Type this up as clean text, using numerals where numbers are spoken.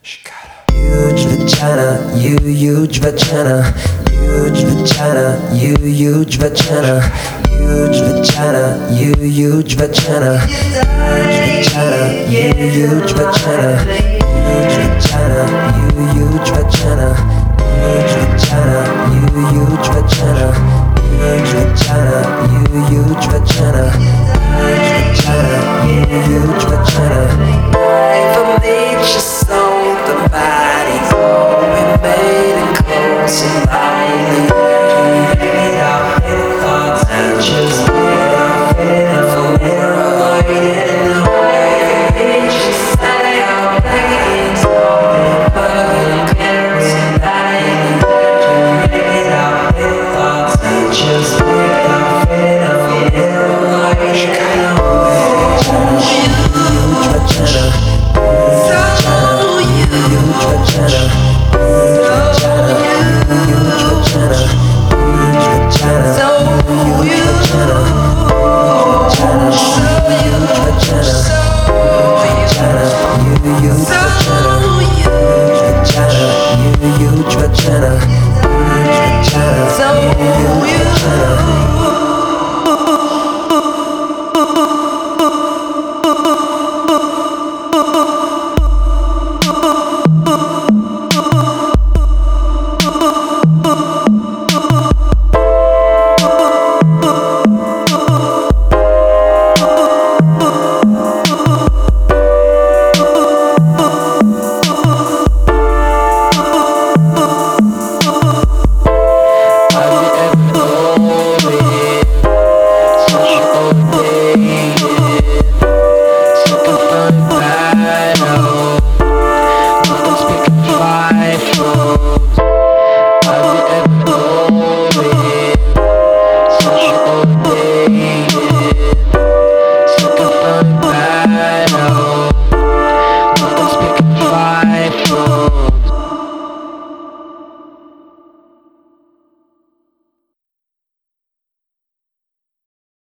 Huge vagina, you huge vagina, huge vagina, you huge vagina, huge vagina, you huge vagina, huge vagina, you huge vagina, huge vagina, you huge vagina, huge vagina, you huge vagina, huge vagina, you huge vagina, huge vagina, you huge vagina. From nature so the body's all we made and close and lonely. Made our thoughts and just made our for we're avoiding the way. Just say our veins all but cares and dying. Made our thoughts and just made our for we're avoiding the way. Huge vagina,